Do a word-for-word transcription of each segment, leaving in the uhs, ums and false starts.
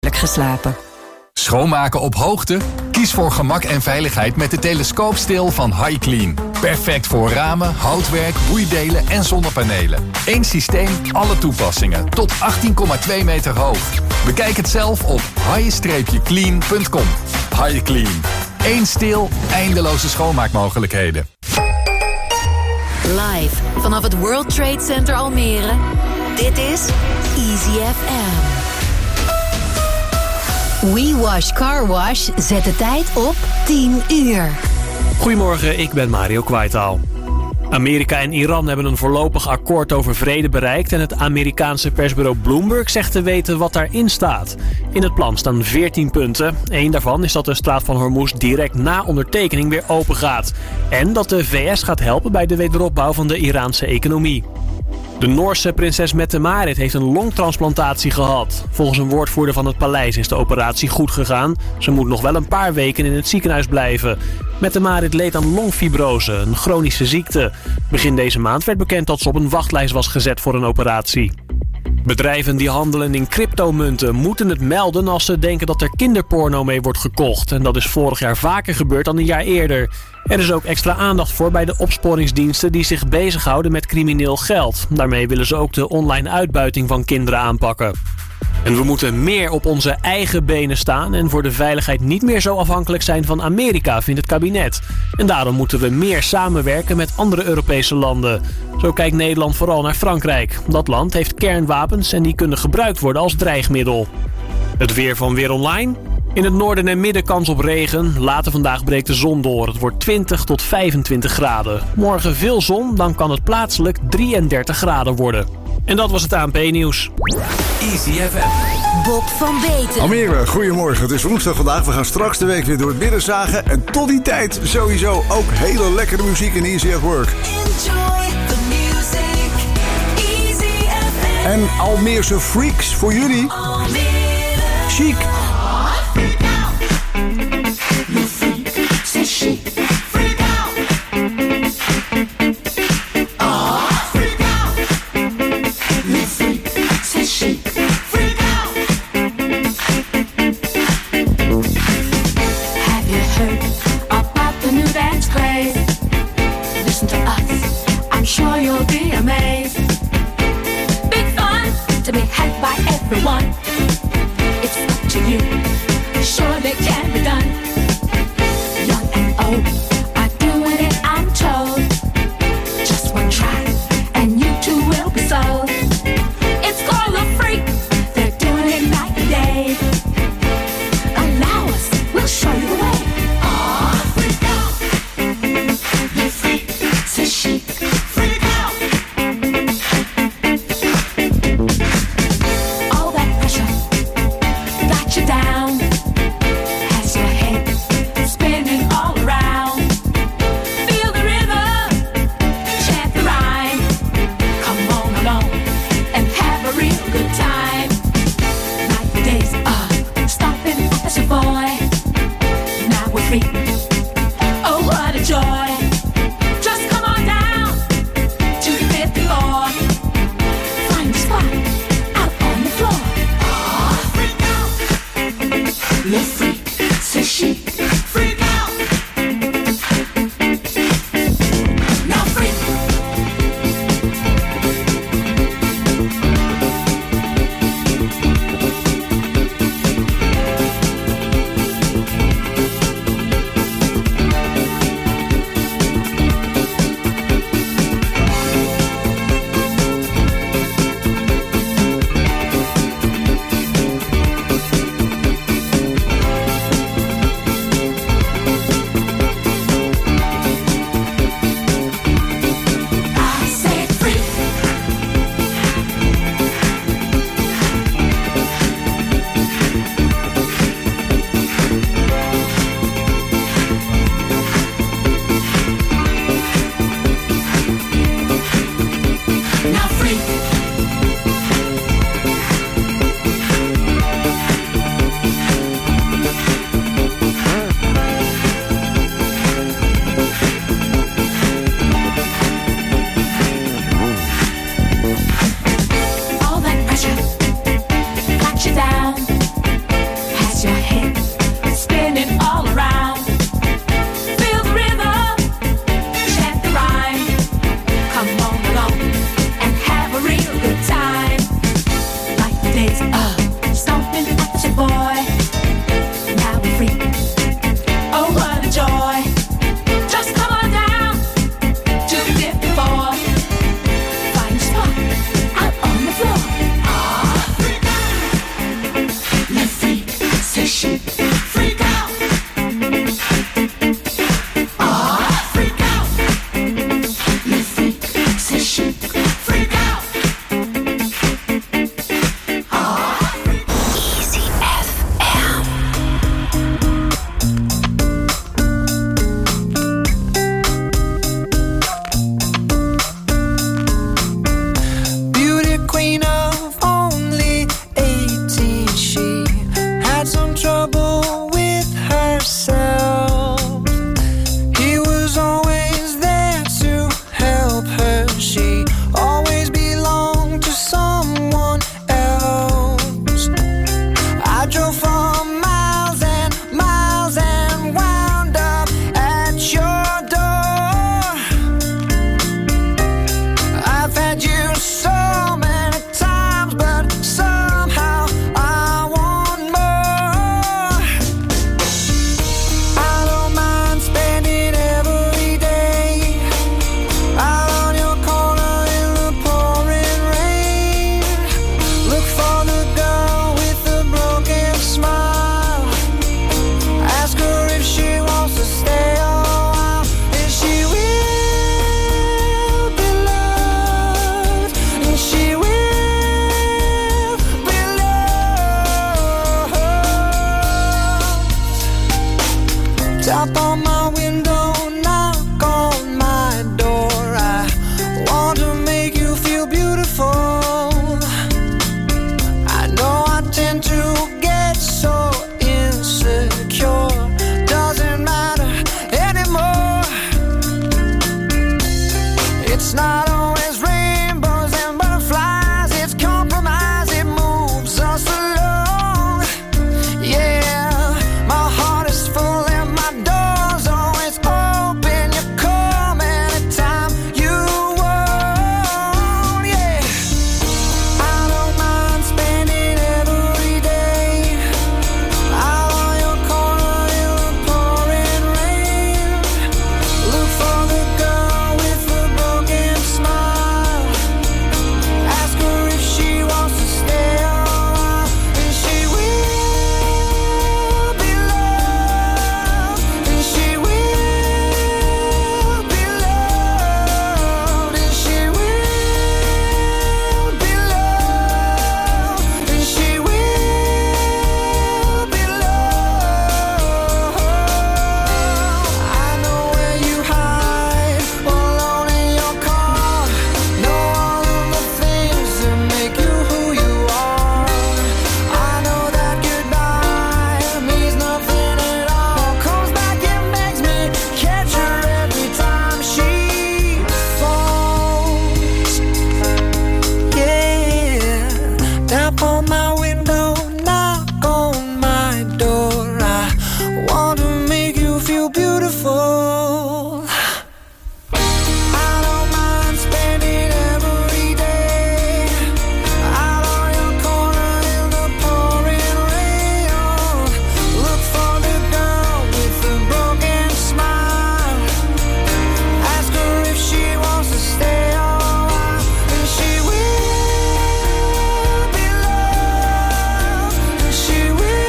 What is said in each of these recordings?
geslapen. Schoonmaken op hoogte? Kies voor gemak en veiligheid met de telescoopsteel van HiClean. Perfect voor ramen, houtwerk, boeidelen en zonnepanelen. Eén systeem, alle toepassingen. Tot achttien komma twee meter hoog. Bekijk het zelf op hi clean punt com. HiClean. Eén steel, eindeloze schoonmaakmogelijkheden. Live vanaf het World Trade Center Almere. Dit is Easy F M. We Wash Car Wash zet de tijd op tien uur. Goedemorgen, ik ben Mario Kwaitaal. Amerika en Iran hebben een voorlopig akkoord over vrede bereikt en het Amerikaanse persbureau Bloomberg zegt te weten wat daarin staat. In het plan staan veertien punten. Eén daarvan is dat de straat van Hormuz direct na ondertekening weer open gaat. En dat de V S gaat helpen bij de wederopbouw van de Iraanse economie. De Noorse prinses Mette-Marit heeft een longtransplantatie gehad. Volgens een woordvoerder van het paleis is de operatie goed gegaan. Ze moet nog wel een paar weken in het ziekenhuis blijven. Mette-Marit leed aan longfibrose, een chronische ziekte. Begin deze maand werd bekend dat ze op een wachtlijst was gezet voor een operatie. Bedrijven die handelen in cryptomunten moeten het melden als ze denken dat er kinderporno mee wordt gekocht. En dat is vorig jaar vaker gebeurd dan een jaar eerder. Er is ook extra aandacht voor bij de opsporingsdiensten die zich bezighouden met crimineel geld. Daarmee willen ze ook de online uitbuiting van kinderen aanpakken. En we moeten meer op onze eigen benen staan en voor de veiligheid niet meer zo afhankelijk zijn van Amerika, vindt het kabinet. En daarom moeten we meer samenwerken met andere Europese landen. Zo kijkt Nederland vooral naar Frankrijk. Dat land heeft kernwapens en die kunnen gebruikt worden als dreigmiddel. Het weer van Weer Online. In het noorden en midden kans op regen. Later vandaag breekt de zon door. Het wordt twintig tot vijfentwintig graden. Morgen veel zon, dan kan het plaatselijk drieëndertig graden worden. En dat was het A N P-nieuws. Easy F M. Bob van Beten. Almere, goedemorgen. Het is woensdag vandaag. We gaan straks de week weer door het midden zagen. En tot die tijd sowieso ook hele lekkere muziek in Easy at Work. Enjoy the music. Easy F M. En Almeerse freaks voor jullie. Almere. Chic. Freak out. You freak. Say chic. Freak out. Oh, freak out. You freak. Say chic. Freak out. Have you heard about the new dance craze? Listen to us, I'm sure you'll be amazed. Big fun to be had by everyone. It's up to you. Show she freak out. Ah, freak out. You freak, says she freak out. Ah, freak out. Easy F M. Beauty queen of only eighteen, she had some trouble with herself. He was always there to help her. She always belonged to someone else. I drove for miles and miles and wound up at your door. I've had you so many times, but somehow I want more. I don't mind spending every day out on your corner in the pouring rain. Look for the girl with the broken smile. Ask her if she wants to stay a while, and she will be loved, and she will be loved. Tap on my window, knock on my door. I want to make you feel beautiful. I know I tend to get so insecure. Doesn't matter anymore. It's not always rainbows and butterflies. It's compromise, it moves us along. Yeah, my heart is full and my door's always open. You come anytime you want. Yeah, I don't mind spending every day out on your corner in the pouring rain. Look for the girl with the broken smile. Ask her if she wants to stay a while, and she will be loved, and she will be loved, and she will be loved, and she will be loved. I know where you hide, alone in your car. Know all of the things that make you who you are. I know that goodbye means nothing at all. Comes back and makes me catch her every time she falls. Yeah, tap on my window, knock on my door. I want to make you feel beautiful. I don't mind spending every day out on your corner in the pouring rain. Look for the girl with the broken smile. Ask her if she wants to stay a while, and she will be loved, and she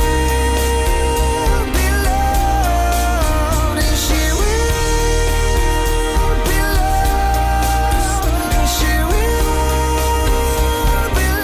will be loved, and she will be loved, and she will be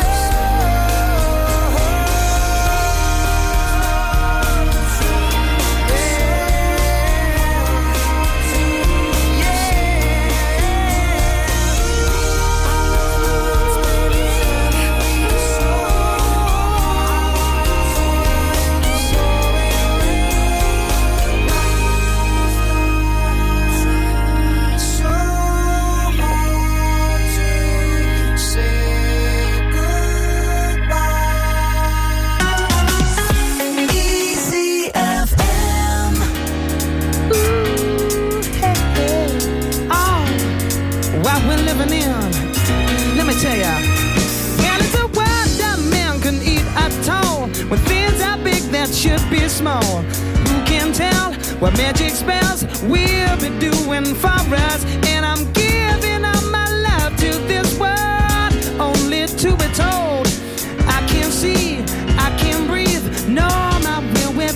Easy F M. Oh, what we're living in, let me tell ya. And it's a world that man can eat at all, when things are big that should be small. Who can tell what magic spells we'll be doing for us? And I'm giving up my love to this world, only to be told I can't see, I can't breathe, no, my will will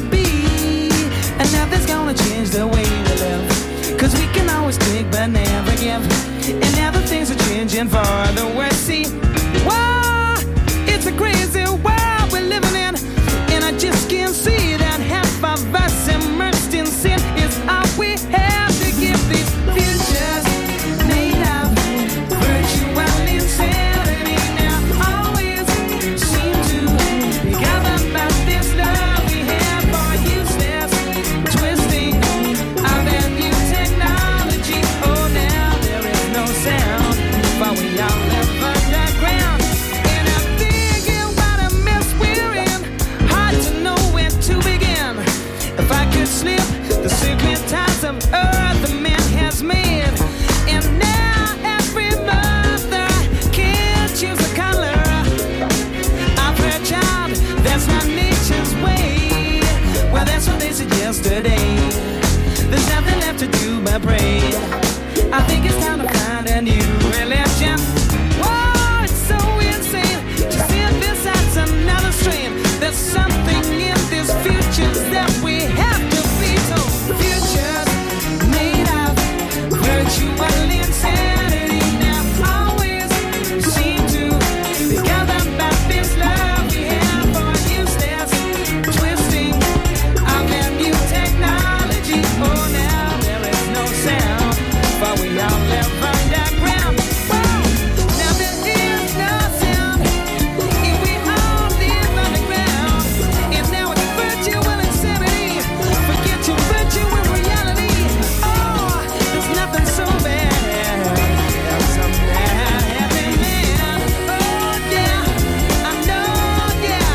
love, and now the things are changing for the worse. See, whoa, it's a crazy world we're living in, and I just can't see that half of us immersed in sin is all we have to give these futures made of virtual insanity. Now always seem to be governed by this love we have for useless twisting of that new technology. Oh, now there is no sound, but we all live underground. And I'm thinking what a mess we're in. Hard to know where to begin. If I could slip the secret ties of earth the man has made, and now every mother can't choose a color of her child. That's not nature's way. Well, that's what they said yesterday. There's nothing left to do but pray. I think it's time to find a new religion. Whoa, it's so insane to see besides another strain. There's something in this future that we have to be told. Futures made of virtual insanity. Now always seem to be governed by this love we have for useless twisting of that new technology. Oh, now there is no sound, but we all live underground. Whoa, now there is no sound if we all live underground. And now it's virtual insanity. Forget your virtual reality. Oh, there's nothing so bad as some bad happening. Oh, yeah, I know, yeah.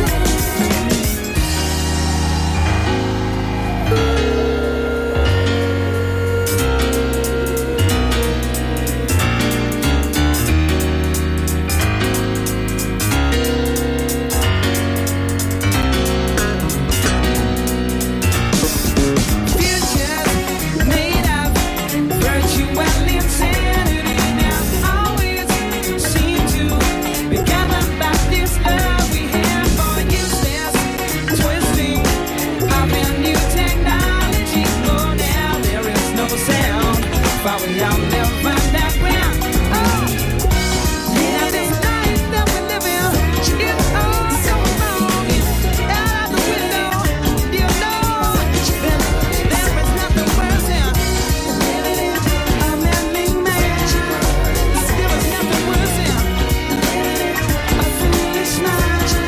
Futures made of virtual insanity. Now always seem to be governed by this love we have for useless twisting of a new technology. Oh, now there is no sound, but we all live underground. Oh, yeah, this life that we live in is all so wrong. Out of the window, you know that there is nothing worse than living in a man-made mansion. There is nothing worse than living in a foolish mansion.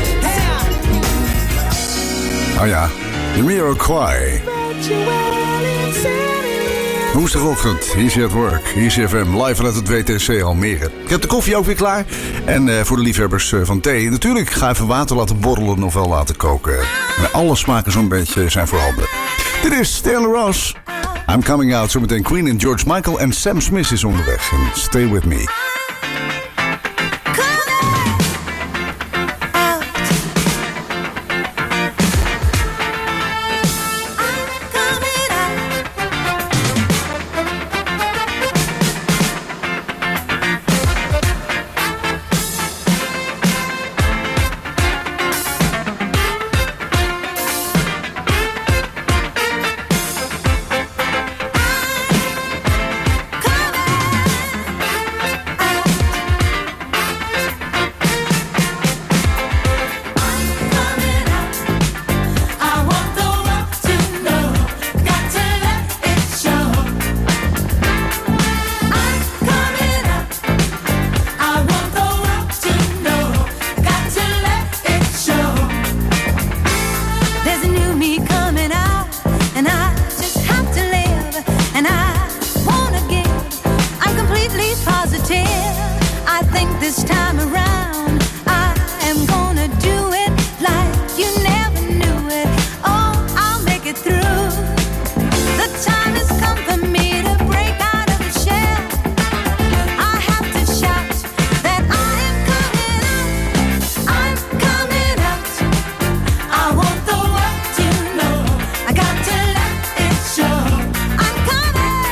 Yeah. Oh ja, Jamiroquai. Virtual insanity. Woensdagochtend, Easy at Work, Easy F M, live vanuit het W T C Almere. Ik heb de koffie ook weer klaar. En uh, voor de liefhebbers uh, van thee, natuurlijk ga even water laten borrelen of wel laten koken. En alle smaken zo'n beetje zijn voorhanden. Dit is Taylor Ross. I'm Coming Out, zometeen Queen en George Michael en Sam Smith is onderweg. En Stay With Me.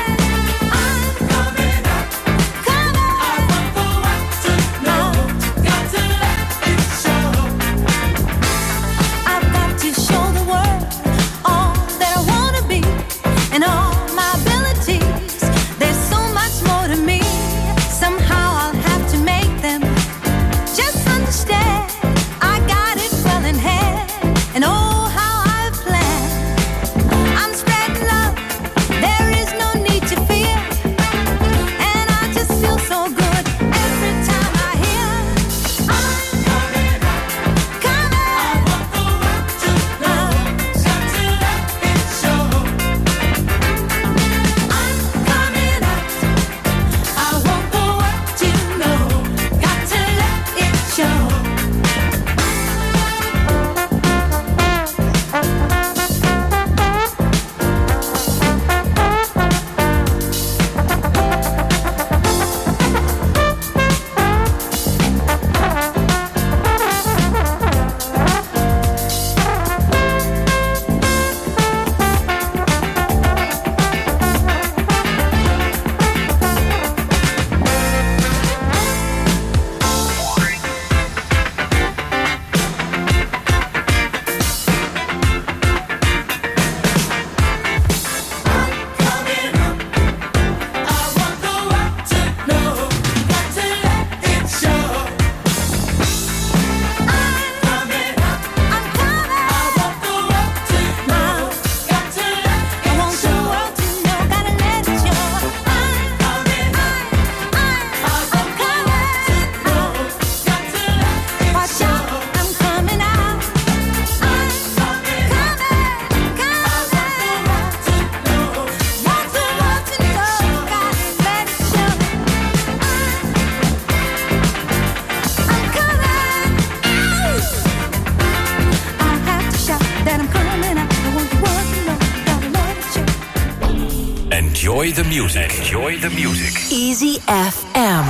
Got Enjoy the music. Enjoy the music. Easy F M.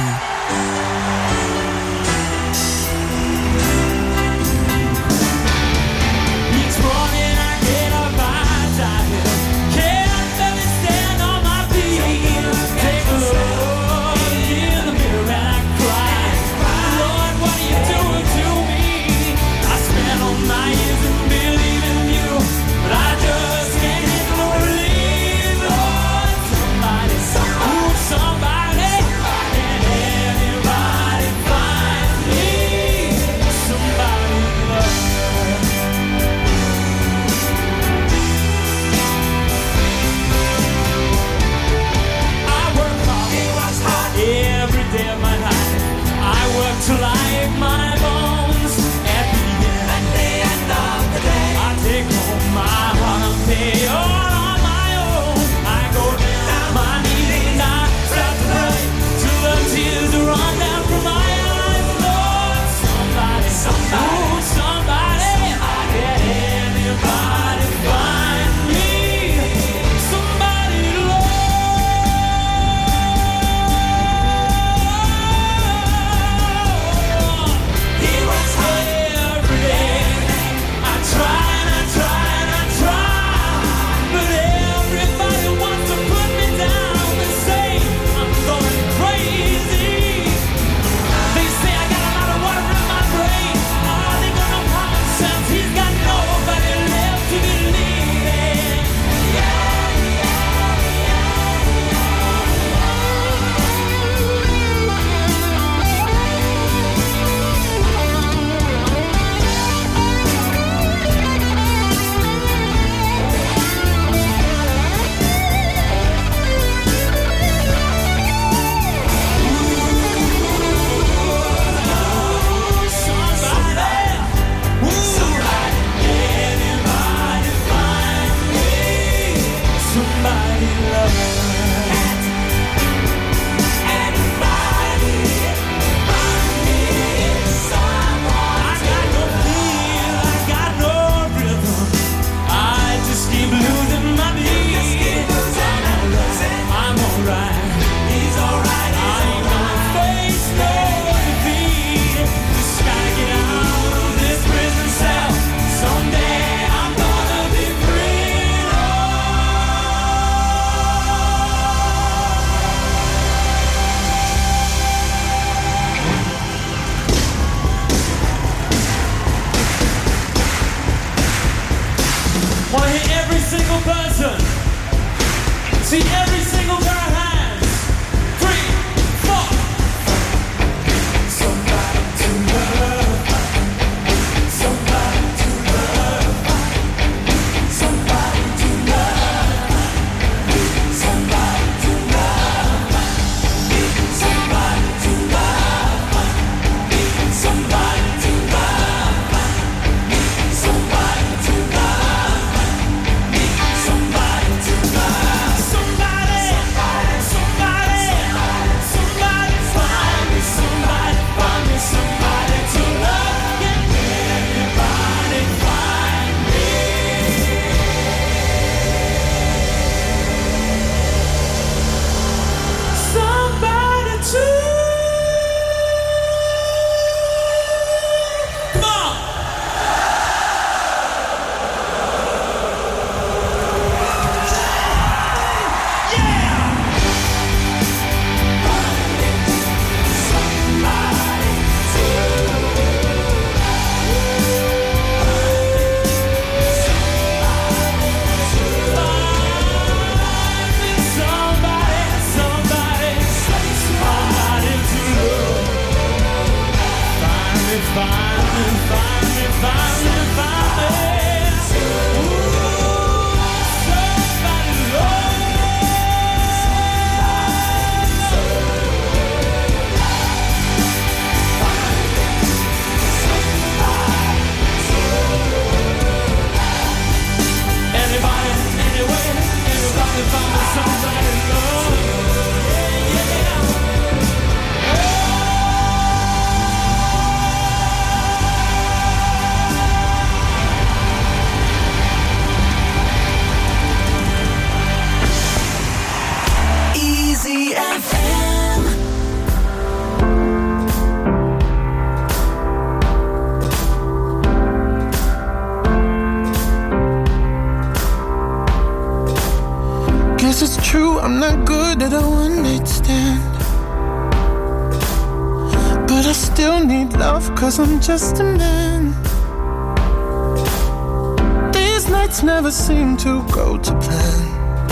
true, I'm not good at a one-night stand, but I still need love, cause I'm just a man. These nights never seem to go to plan.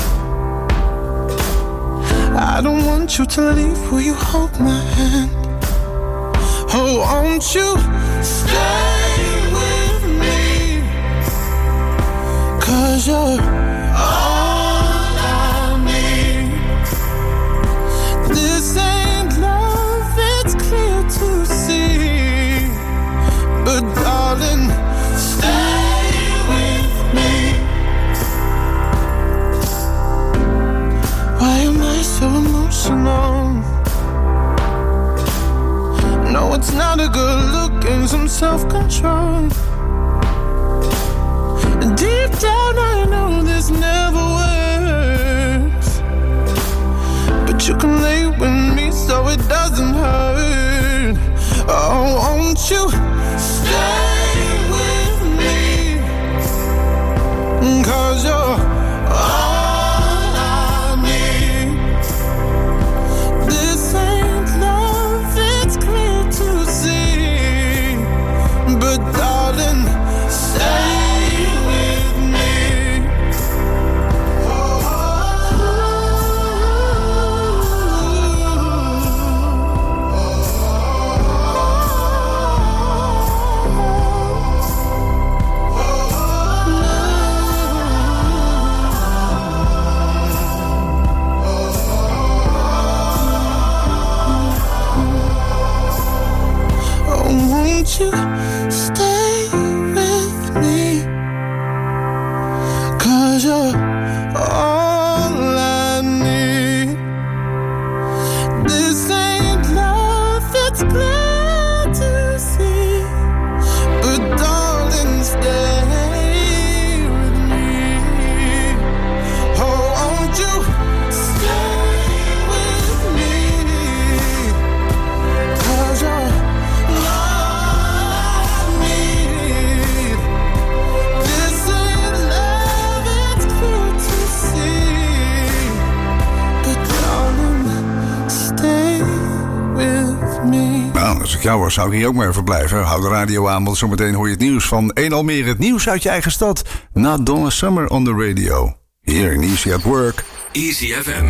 I don't want you to leave, will you hold my hand? Oh, won't you stay with me? Cause you're all I need. This ain't love, it's clear to see. But darling, stay with me. Why am I so emotional? No, it's not a good look and some self-control. Deep down I know this never works, but you can lay with me so it doesn't hurt. Oh, won't you stay with me? Cause you're all I need. This ain't love, it's clear to see. But darling, stay. Won't you stay with me? Cause you're all I need. This ain't love, it's clear to see. But darling, stay with me. Oh, won't you stay with me? Cause you're Nou, als ik jou was, zou ik hier ook maar even blijven. Hou de radio aan, want zometeen hoor je het nieuws van één Almere. Het nieuws uit je eigen stad. Na Donna Summer on the radio. Hier in Easy at Work. Easy F M.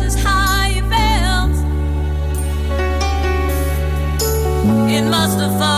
It must have fallen.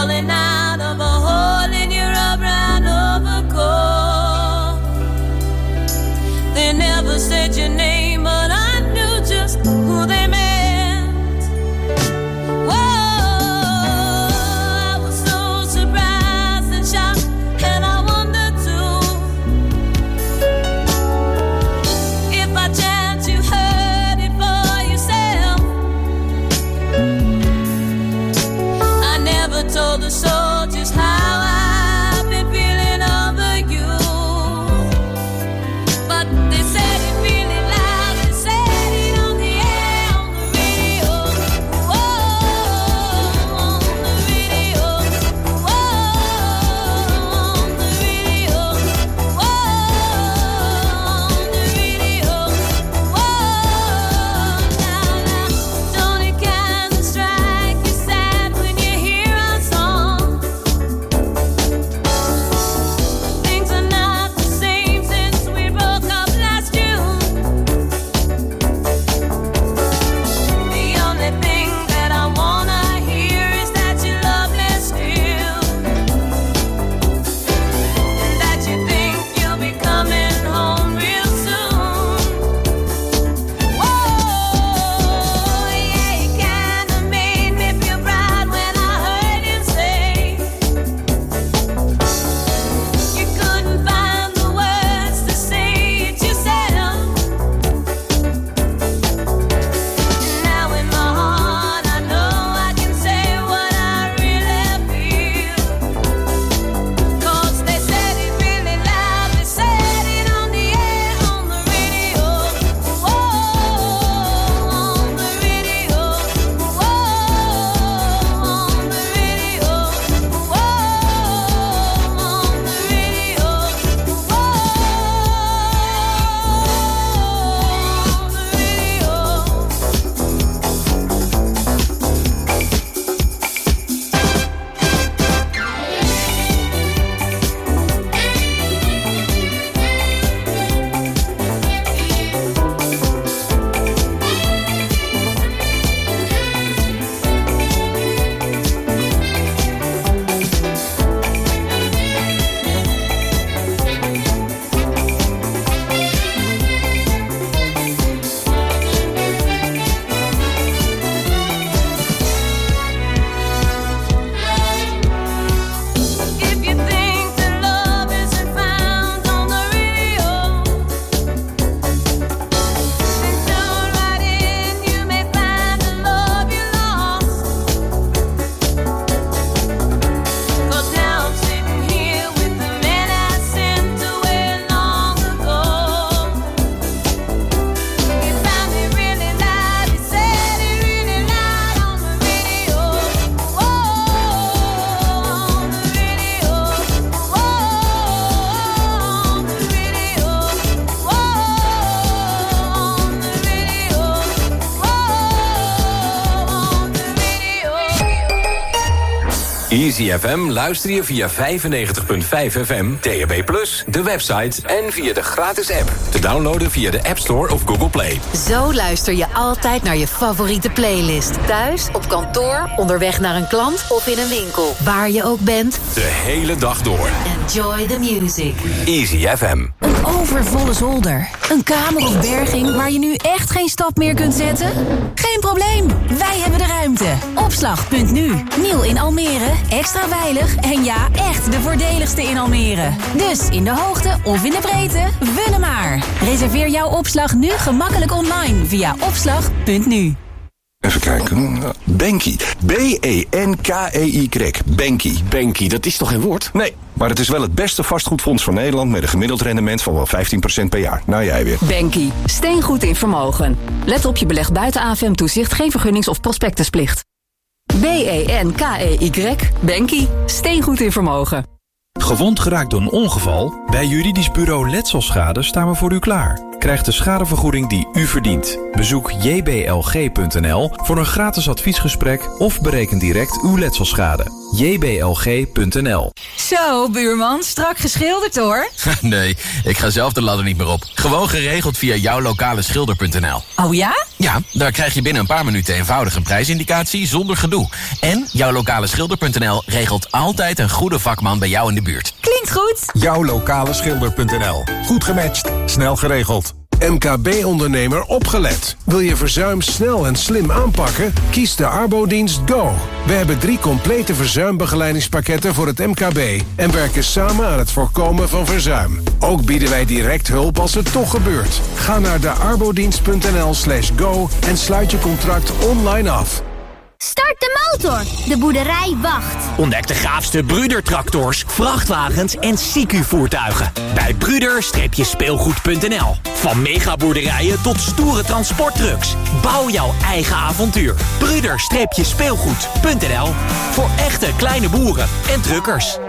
Easy F M luister je via vijfennegentig komma vijf F M, D A B plus, de website en via de gratis app. Te downloaden via de App Store of Google Play. Zo luister je altijd naar je favoriete playlist. Thuis, op kantoor, onderweg naar een klant of in een winkel. Waar je ook bent. De hele dag door. Enjoy the music. Easy F M. Een overvolle zolder. Een kamer of berging waar je nu echt geen stap meer kunt zetten? Geen probleem. Wij hebben de ruimte. Opslag punt nu. Nieuw in Almere. Extra veilig. En ja, echt de voordeligste in Almere. Dus in de hoogte of in de breedte. Wunne maar. Reserveer jouw opslag nu gemakkelijk online via opslag punt nu. Even kijken. Banky. B E N K E Y. Banky. Banky, dat is toch geen woord? Nee, maar het is wel het beste vastgoedfonds van Nederland met een gemiddeld rendement van wel vijftien procent per jaar. Nou, jij weer. Banky. Steengoed in vermogen. Let op je beleg buiten A F M-toezicht, geen vergunnings- of prospectusplicht. B E N K E Y. Banky. Steengoed in vermogen. Gewond geraakt door een ongeval? Bij Juridisch Bureau Letselschade staan we voor u klaar. Krijg de schadevergoeding die u verdient. Bezoek j b l g punt n l voor een gratis adviesgesprek of bereken direct uw letselschade. j b l g punt n l. Zo, buurman, strak geschilderd hoor. Nee, ik ga zelf de ladder niet meer op. Gewoon geregeld via jouw lokale schilder punt n l. Oh ja? Ja, daar krijg je binnen een paar minuten eenvoudig een prijsindicatie zonder gedoe. En jouw lokale schilder punt n l regelt altijd een goede vakman bij jou in de buurt. Klinkt goed. jouw lokale schilder punt n l. Goed gematcht, snel geregeld. M K B-ondernemer opgelet. Wil je verzuim snel en slim aanpakken? Kies de Arbodienst Go. We hebben drie complete verzuimbegeleidingspakketten voor het M K B... en werken samen aan het voorkomen van verzuim. Ook bieden wij direct hulp als het toch gebeurt. Ga naar de arbodienst punt n l slash go en sluit je contract online af. Start de motor. De boerderij wacht. Ontdek de gaafste Brüder-tractors, vrachtwagens en C Q-voertuigen. Bij Brüder-speelgoed punt n l. Van megaboerderijen tot stoere transporttrucks. Bouw jouw eigen avontuur. Brüder-speelgoed punt n l. Voor echte kleine boeren en truckers.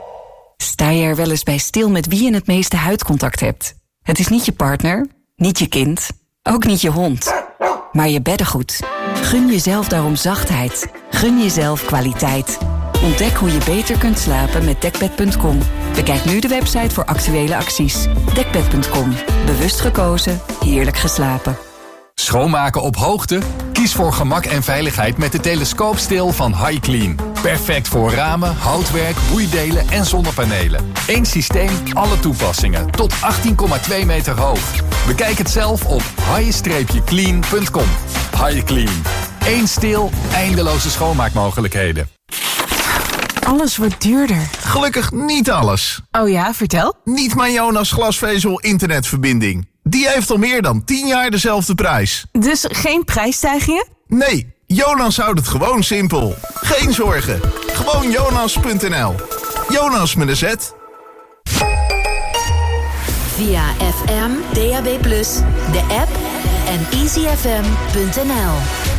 Sta je er wel eens bij stil met wie je het meeste huidcontact hebt? Het is niet je partner, niet je kind, ook niet je hond, maar je beddengoed. Gun jezelf daarom zachtheid. Gun jezelf kwaliteit. Ontdek hoe je beter kunt slapen met dekbed punt com. Bekijk nu de website voor actuele acties. dekbed punt com. Bewust gekozen, heerlijk geslapen. Schoonmaken op hoogte? Kies voor gemak en veiligheid met de telescoopsteel van HiClean. Perfect voor ramen, houtwerk, boeidelen en zonnepanelen. Eén systeem, alle toepassingen. Tot achttien komma twee meter hoog. Bekijk het zelf op hi clean punt com. HiClean. Eén steel, eindeloze schoonmaakmogelijkheden. Alles wordt duurder. Gelukkig niet alles. Oh ja, vertel. Niet mijn Jonas glasvezel internetverbinding. Die heeft al meer dan tien jaar dezelfde prijs. Dus geen prijsstijgingen? Nee, Jonas houdt het gewoon simpel. Geen zorgen. Gewoon jonas punt n l. Jonas met een Z. Via F M, D A B plus, de app en easy f m punt n l.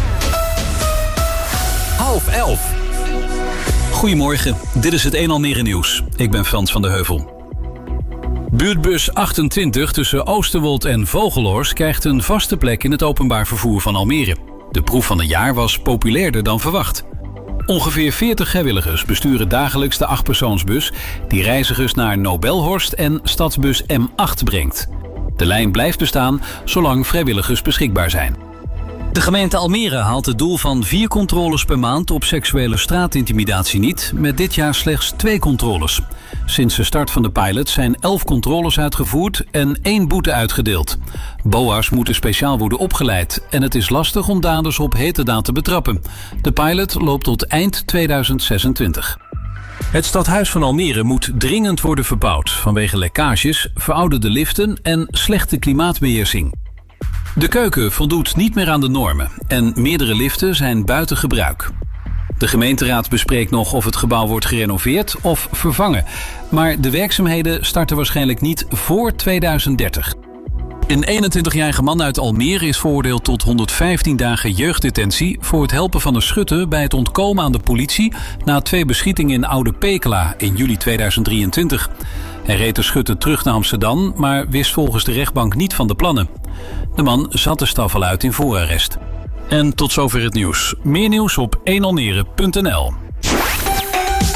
Half elf. Goedemorgen, dit is het een Almere nieuws. Ik ben Frans van der Heuvel. Buurtbus achtentwintig tussen Oosterwold en Vogelhorst krijgt een vaste plek in het openbaar vervoer van Almere. De proef van een jaar was populairder dan verwacht. Ongeveer veertig vrijwilligers besturen dagelijks de achtpersoonsbus die reizigers naar Nobelhorst en Stadsbus M acht brengt. De lijn blijft bestaan zolang vrijwilligers beschikbaar zijn. De gemeente Almere haalt het doel van vier controles per maand op seksuele straatintimidatie niet, met dit jaar slechts twee controles. Sinds de start van de pilot zijn elf controles uitgevoerd en één boete uitgedeeld. B O A's moeten speciaal worden opgeleid en het is lastig om daders op heterdaad te betrappen. De pilot loopt tot eind tweeduizend zesentwintig. Het stadhuis van Almere moet dringend worden verbouwd vanwege lekkages, verouderde liften en slechte klimaatbeheersing. De keuken voldoet niet meer aan de normen en meerdere liften zijn buiten gebruik. De gemeenteraad bespreekt nog of het gebouw wordt gerenoveerd of vervangen. Maar de werkzaamheden starten waarschijnlijk niet voor tweeduizend dertig. Een eenentwintigjarige man uit Almere is veroordeeld tot honderdvijftien dagen jeugddetentie voor het helpen van een schutter bij het ontkomen aan de politie na twee beschietingen in Oude Pekela in juli tweeduizend drieëntwintig. Hij reed de schutter terug naar Amsterdam, maar wist volgens de rechtbank niet van de plannen. De man zat de straf al uit in voorarrest. En tot zover het nieuws. Meer nieuws op één almere punt n l.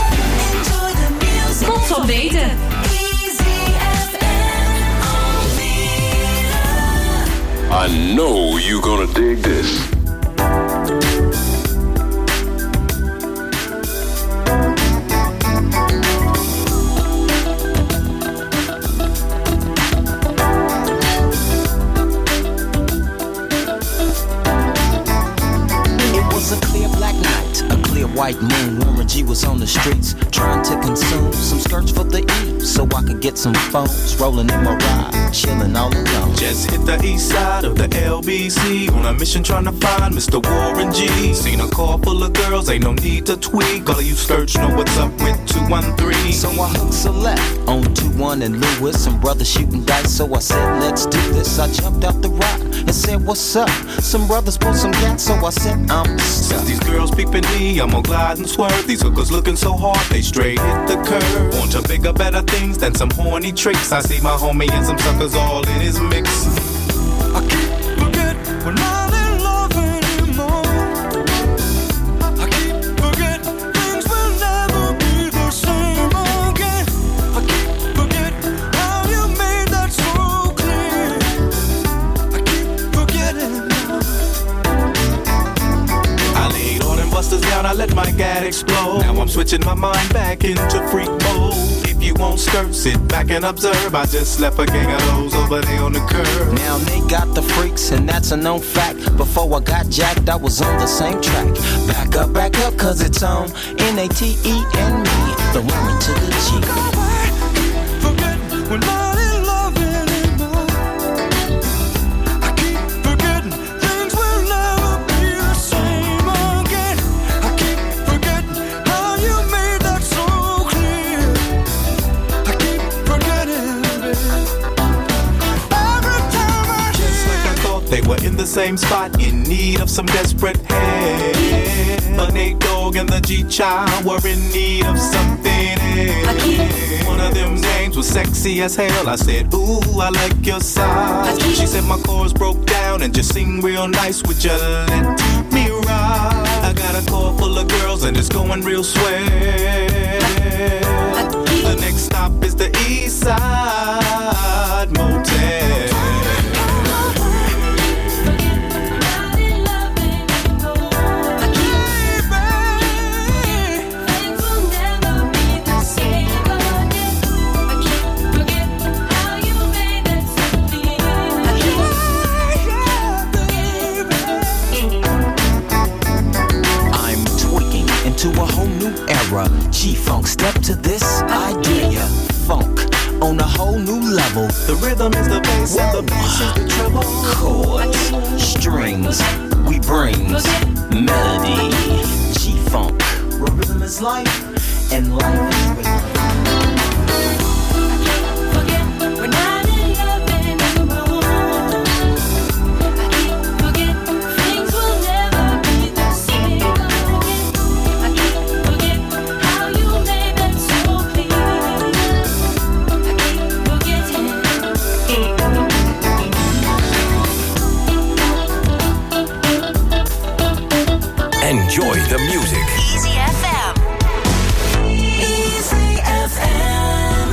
Spots op weten. I know you're gonna dig this. White moon, Warren G was on the streets trying to consume some skirts for the E, so I could get some phones. Rolling in my ride, chilling all alone. Just hit the east side of the L B C on a mission trying to find Mister Warren G. Seen a car full of girls, ain't no need to tweak. All of you skirts know what's up with two one three. So I hooked select on two one and Lewis. Some brothers shooting dice, so I said let's do this. I jumped out the rock and said what's up. Some brothers pulled some gas, so I said I'm stuck. Since these girls peeping me, I'm gonna glide and swerve. These hookers looking so hard, they straight hit the curve. Want to bigger, better things than some horny tricks. I see my homie and some suckers all in his mix. I keep forgetting we're not in love anymore. I keep forgetting things will never be the same again. I keep forgetting how you made that so clear. I keep forgetting. I laid all them busters down, I let my gat explode. Now I'm switching my mind back into freak mode. If you won't skirt, sit back and observe. I just left a gang of those over there on the curb. Now they got the freaks and that's a known fact. Before I got jacked, I was on the same track. Back up, back up, cause it's on N A T E and me, the woman to the G. Forget we're not in love anymore. I keep forgetting things will never be the same again. I keep forgetting how you made that so clear. I keep forgetting, babe. Every time I Just like I thought they were in the same spot, in need of some desperate help. But Nate Dogg and the G-Child were in need of something else. One of them names was sexy as hell. I said, ooh, I like your size. She said my chords broke down and just sing real nice. Would you let me ride? I got a car full of girls and it's going real swell. The next stop is the East Side Motel. To a whole new era, G-Funk, step to this idea. Funk on a whole new level. The rhythm is the bass and the bass is the treble. Chords, strings, we brings melody. G-Funk, where rhythm is life and life is rhythm. Enjoy the music. Easy F M. Easy F M.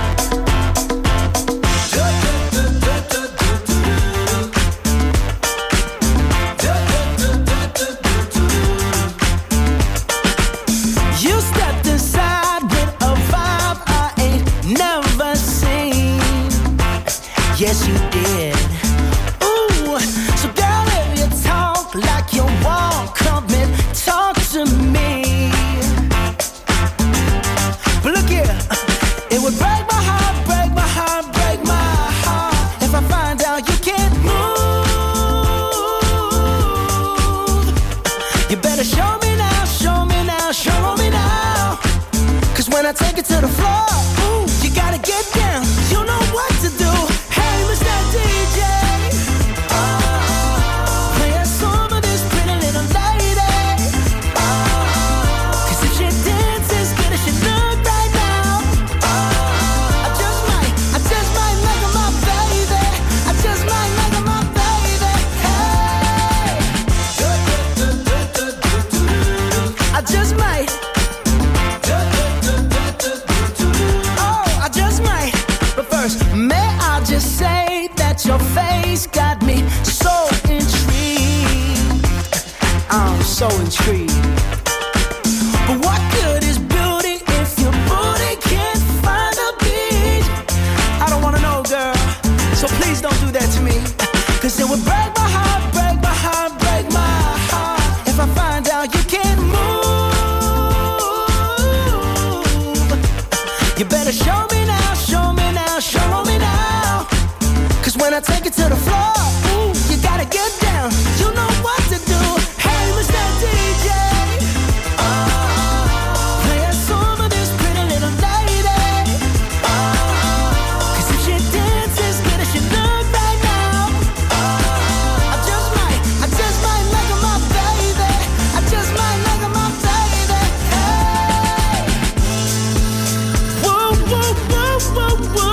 You stepped inside with a vibe I ain't never seen. Yes, you did. Ooh, so girl, if you talk like you walk, come and talk to me. But look here, it would break my heart, break my heart, break my heart if I find out you can't move. You better show me now, show me now, show me now. Cause when I take it to the floor, ooh, you gotta get down, you know what to do. Hey, Mister D J, oh, play a song of this pretty little lady. Oh, cause if she dances good as she look right now, oh, I just might, I just might make her my baby. I just might make her my baby. Hey, I just might. I'm so intrigued. But what good is beauty if your booty can't find a beat? I don't wanna know, girl, so please don't do that to me. Cause it would break my heart, break my heart, break my heart if I find out you can't move. You better show me now, show me now, show me now. Cause when I take it to the floor, ooh, you gotta get down. You know what to do. Hey, Mister D J, oh, play a song for this pretty little lady. Oh, cause if she dances good as she look right now, oh, I just might, I just might make her my baby. I just might make her my baby. Hey, whoa, whoa, whoa, whoa, whoa.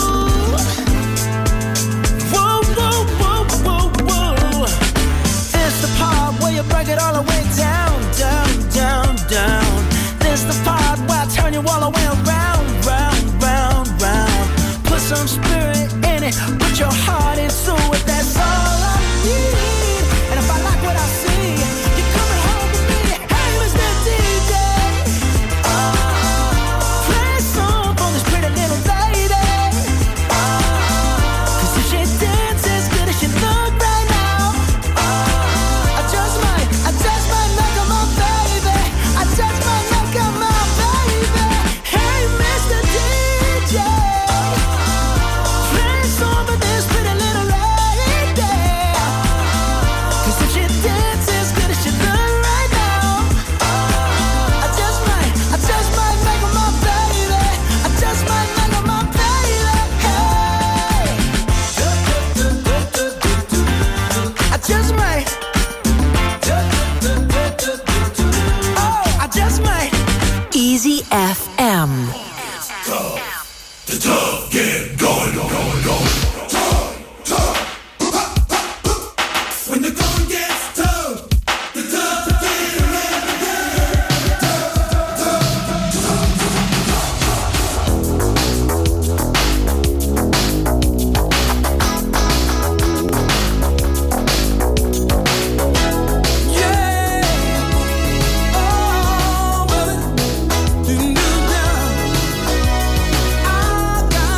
Break it all the way down, down, down, down. This the part where I turn you all the way around, round, round, round. Put some spirit in it, put your heart into it. That's all I need. And if I like what I see, you're coming home with me. Hey, Mister D J, oh, play a song for this pretty little lady. Oh, cause if she dances good as she look right now, oh, I just might, I just might make her my baby. I just might make her my baby. Hey, Mister D J, play a song for this pretty little lady. Cause if she dances good as she look right now, I just might, I just might make her my baby. I just might make her my baby. Hey, I just might. Oh, I just might. Easy F M. The tug get going, going, going. Tug, tug. When the going gets tough, the tug get ready. Yeah, oh, baby, you knew now. I got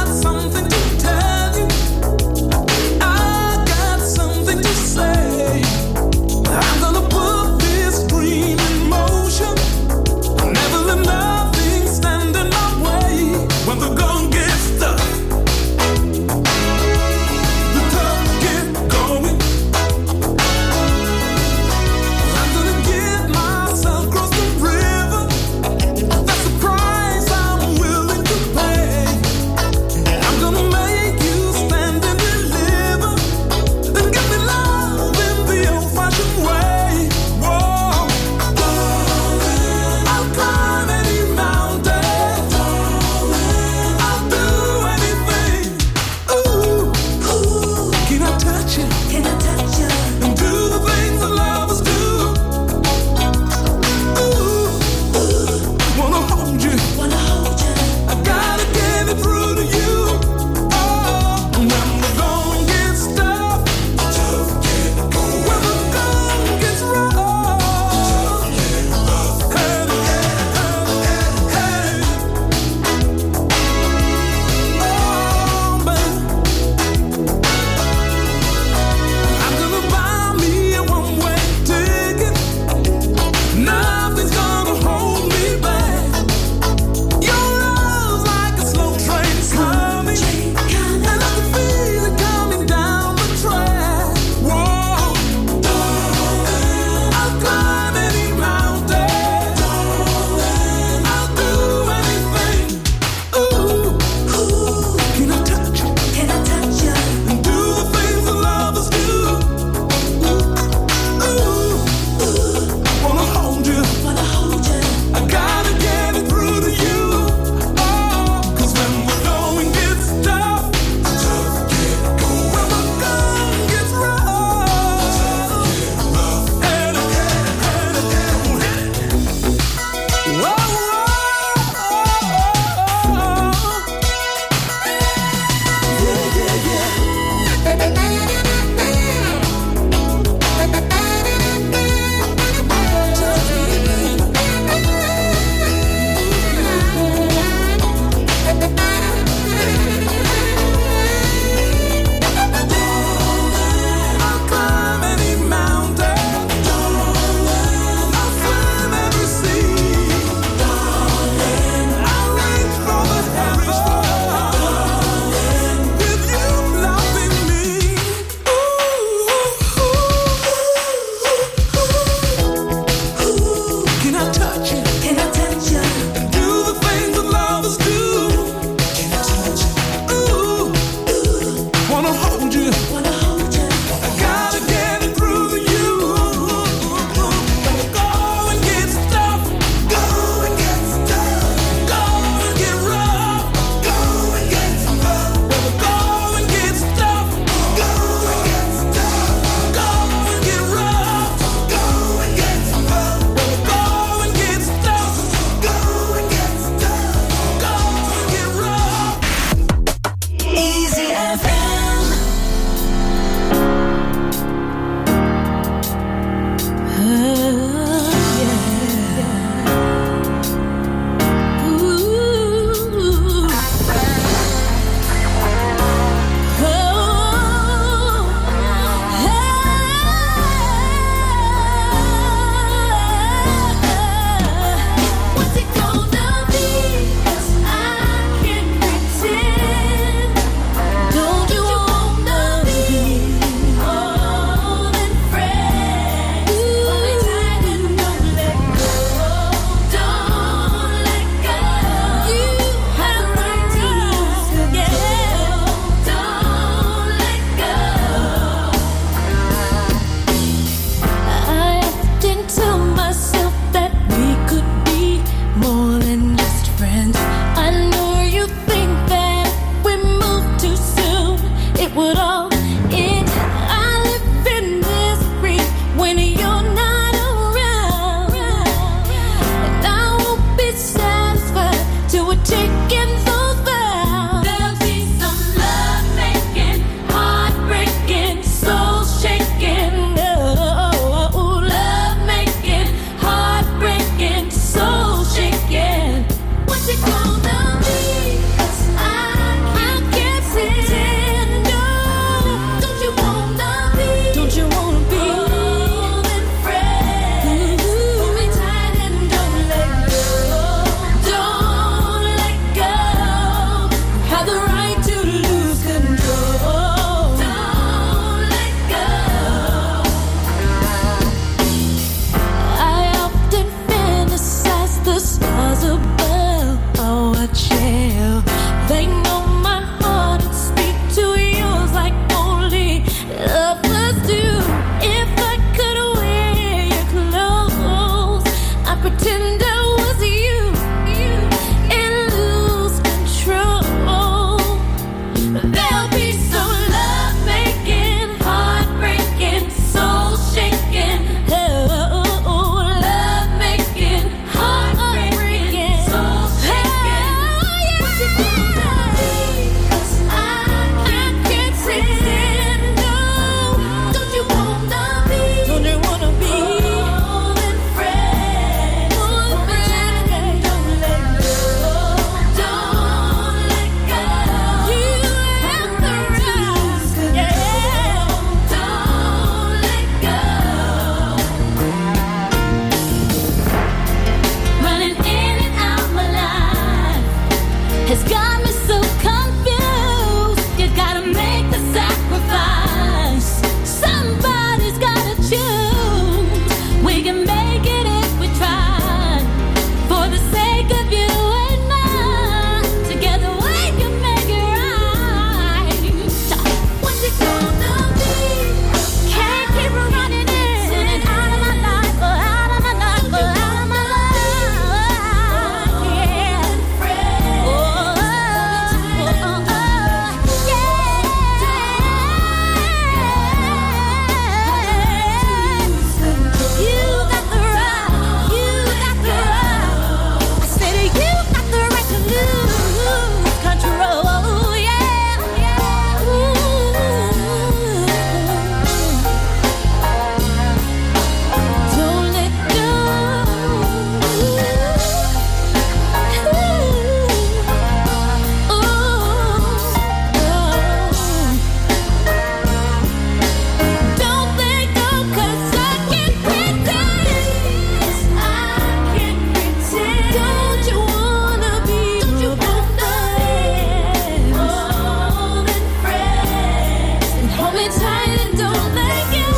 often tell myself that we could be more than just friends. I know you think that we moved too soon, it would all end. I live in misery when you're not around, and I won't be satisfied till we're taking those vows. There'll be some love making, heartbreaking, soul shaking. Oh, love making, heartbreaking, soul shaking. What's it gonna be? 'Cause I, I can't pretend. No, don't you wanna be? Don't you wanna be more than friends? Hold me tight and don't let go. Don't let go. Have the right to lose control. Don't let go. I often fantasize the stars above. Oh, a chill. They know my heart and speak to yours like only lovers do. If I could wear your clothes, I'd pretend I was you, you and lose control. There'll be some love making, heartbreaking, soul shaking. Oh, love making, heartbreaking, soul shaking. What's it gonna be? 'Cause I, I can't pretend. No, don't you wanna be? Don't you wanna be more than friends? More than friends. Don't let go. Don't let go. You have the right. Yeah. Don't let go. Running in and out my life has got me so confused. You gotta make the sacrifice. Somebody's gotta choose. We can make it if we try. For the sake of you and I, together we can make it right. What's it gonna be? Can't keep running in and out of my life, or out of my life, or out of my life. Yeah. Oh, oh, oh, oh, yeah. You got the right, you got the right. I said you got the right to lose control. Yeah, yeah. Ooh. Don't let go. Don't let go, 'cause I can't pretend. I can't pretend. Don't you wanna be? Don't you wanna be more than friends? And hold me tight and don't let go.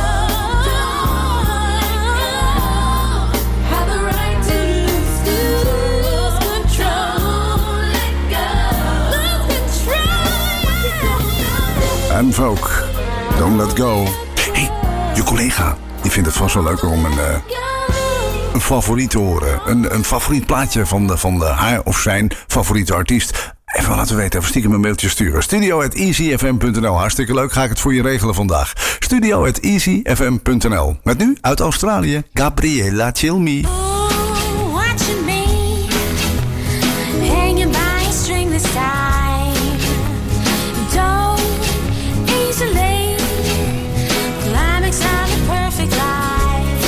Have the right to lose, lose control. Let go, lose control. En Vogue, Don't Let Go. Hey, je collega, die vindt het vast wel leuker om een, eh, een favoriet te horen. Een, een favoriet plaatje van, de, van de haar of zijn favoriete artiest. Even laten weten, even stiekem een mailtje sturen. studio at easy f m punt n l. Hartstikke leuk, ga ik het voor je regelen vandaag. studio at easy f m punt n l. Met nu uit Australië, Gabriella Cilmi. Watching me hanging by a stringless tie. Don't easily climax of a perfect life.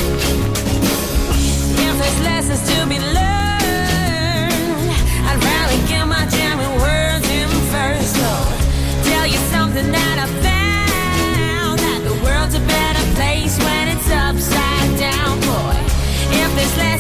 If there's lessons to be learned, I'd rather get my jamming words in first. So tell you something that I found, that the world's a better place when it's upside down, boy. If there's lessons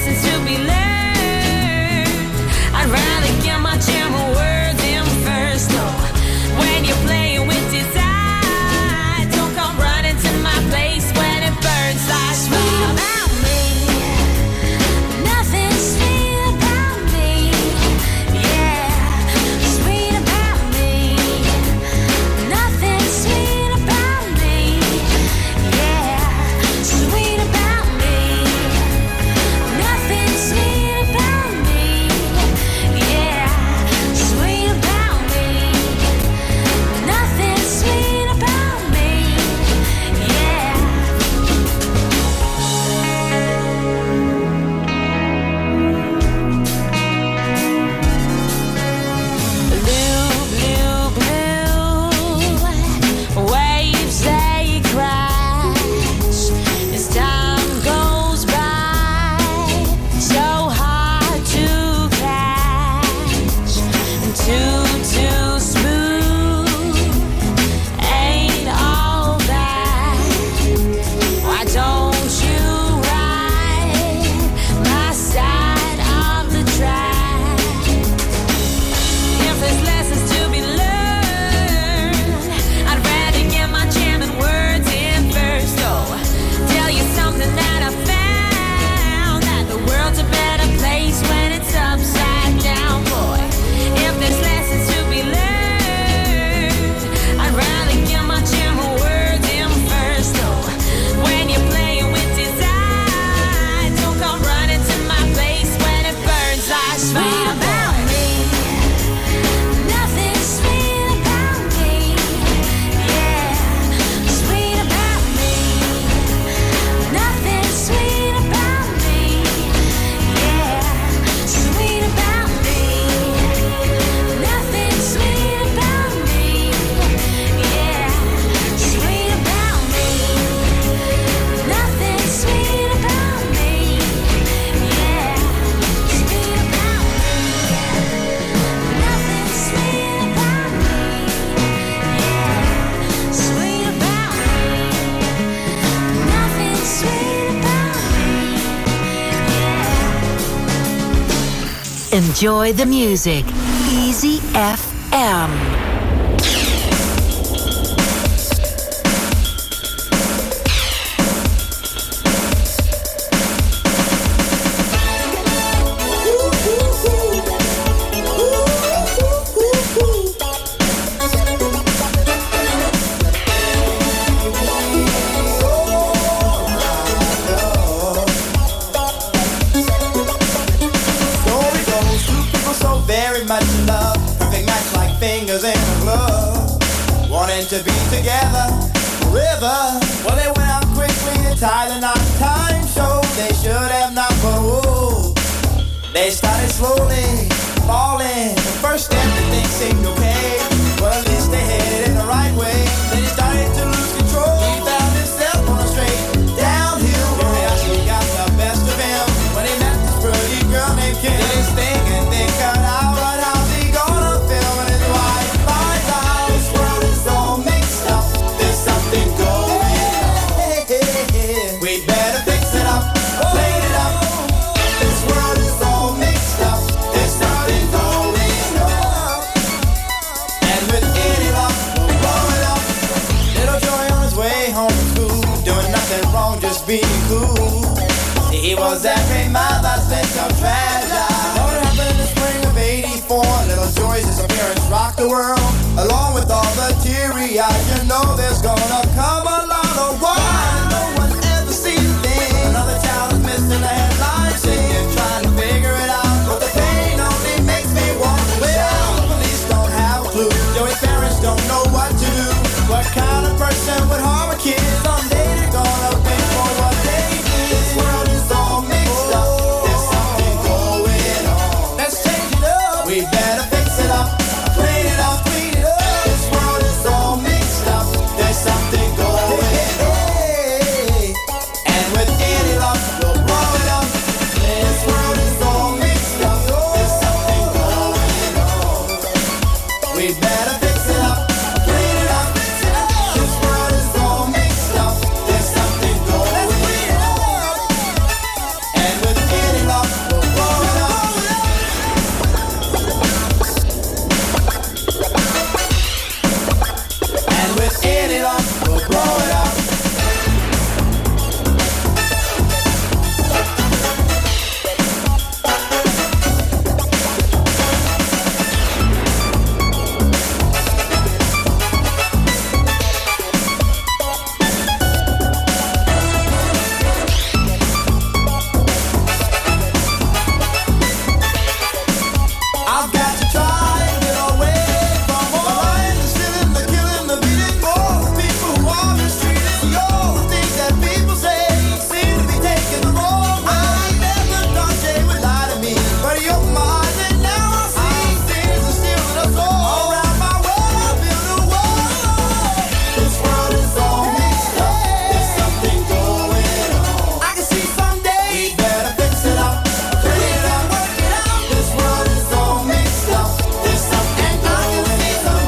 Enjoy the music. Easy F M. To be together forever. Well, they went out quickly to Thailand on time show. They should have not, but whoa. They started slowly falling. The first step, they seemed okay. Well, at least they headed in the right way. Then he started to lose control. He found himself on a straight downhill. Curiosity got the best of him when he met this pretty girl named Kim. They think and they cut out, but how's he gonna feel when his wife finds out? This world is all mixed up. There's something going on. We better fix it up, clean it up. This world is all mixed up. There's something going on. And with any luck, we'll blow it up. Little Joy on his way home from school, doing nothing wrong, just being cool. He was every mother's little treasure. What happened in the spring of eighty-four? Little Joy's disappearance rocked the world. Along with all the teary eyes, you know there's gonna come a lot of why no one ever sees a thing. Another child is missing the headlines, singing, trying to figure it out. But the pain only makes me want to shout. The police don't have a clue. Joey's parents don't know what to do. What kind of person would harm a kid? Someday they're gonna pay for what they did. This world is all mixed up. There's something going on. Let's change it up. We better fix it up. Clean it up, clean it up. This world is all mixed up. There's something going on. And with any luck, we'll blow it up. This world is all mixed up. There's something going on. We better fix it up. Clean it up. This world is all mixed up. There's something going on. And with any luck, we'll blow it up. And with any luck, we'll blow it up. I've got to try and get away from all the lying, the stealing, the killing, the beating, all the people who are mistreated. All the things that people say seem to be taken the wrong way. I never thought Jay would lie to me, but he opened my eyes and now I see things are stealing us all. All around my world, I feel the wall. This world is all mixed up. There's something going on. I can see someday we better fix it up, clean it up, work it out. This world is all mixed up. There's something going on.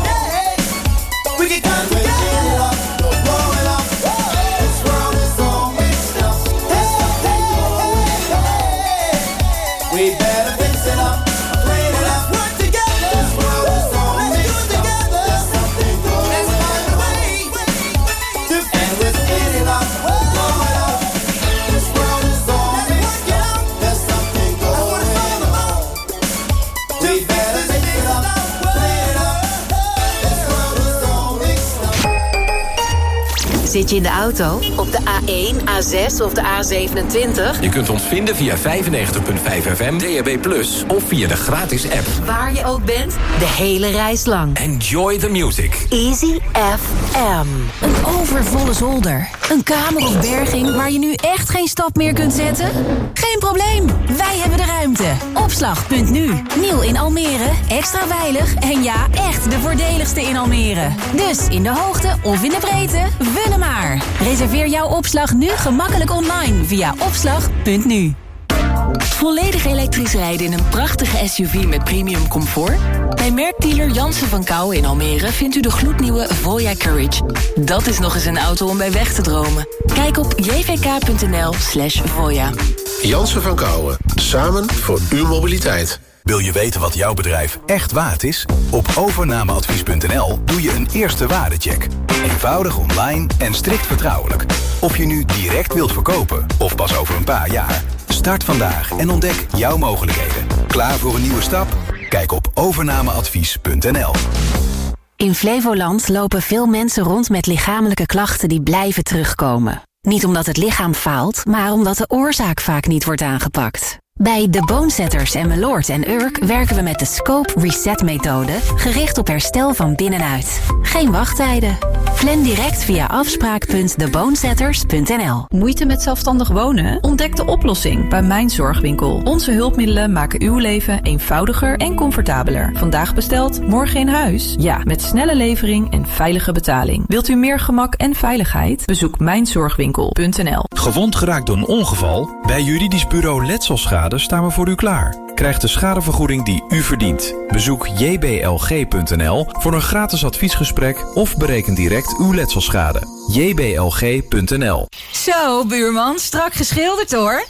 We can come together, we'll blow it up. This world is all mixed up. There's something going on. We better fix it up, clean it up, work together. This world is all mixed up. There's something going on. Let's find a way to and with any luck, we'll blow it up. This world is all mixed up. There's something going on. We better fix it up, clean it up. This world is all mixed up. Zit je in de auto? Op de A één, A zes of de A zevenentwintig? Je kunt ons vinden via vijfennegentig komma vijf F M, D A B plus, of via de gratis app. Waar je ook bent, de hele reis lang. Enjoy the music. Easy F M. Een overvolle zolder. Een kamer of berging waar je nu echt geen stap meer kunt zetten? Geen probleem, wij hebben de ruimte. Opslag punt nu. Nieuw in Almere, extra veilig en ja, echt de voordeligste in Almere. Dus in de hoogte of in de breedte, we hem maar. Reserveer jouw opslag nu gemakkelijk online via opslag punt nu. Volledig elektrisch rijden in een prachtige S U V met premium comfort? Bij merkdealer Jansen van Kouwen in Almere vindt u de gloednieuwe Voya Courage. Dat is nog eens een auto om bij weg te dromen. Kijk op jvk punt n l slash Voya. Jansen van Kouwen. Samen voor uw mobiliteit. Wil je weten wat jouw bedrijf echt waard is? Op overnameadvies punt n l doe je een eerste waardecheck. Eenvoudig online en strikt vertrouwelijk. Of je nu direct wilt verkopen of pas over een paar jaar. Start vandaag en ontdek jouw mogelijkheden. Klaar voor een nieuwe stap? Kijk op overnameadvies punt n l. In Flevoland lopen veel mensen rond met lichamelijke klachten die blijven terugkomen. Niet omdat het lichaam faalt, maar omdat de oorzaak vaak niet wordt aangepakt. Bij The Bonesetters en Meloord en Urk werken we met de Scope Reset methode, gericht op herstel van binnenuit. Geen wachttijden. Plan direct via afspraak punt de bonesetters punt n l. Moeite met zelfstandig wonen? Ontdek de oplossing bij Mijn Zorgwinkel. Onze hulpmiddelen maken uw leven eenvoudiger en comfortabeler. Vandaag besteld, morgen in huis? Ja, met snelle levering en veilige betaling. Wilt u meer gemak en veiligheid? Bezoek mijn zorgwinkel punt n l. Gewond geraakt door een ongeval? Bij Juridisch Bureau Letselschade staan we voor u klaar. Krijg de schadevergoeding die u verdient. Bezoek j b l g punt n l voor een gratis adviesgesprek of bereken direct uw letselschade. j b l g punt n l. Zo, buurman, strak geschilderd hoor.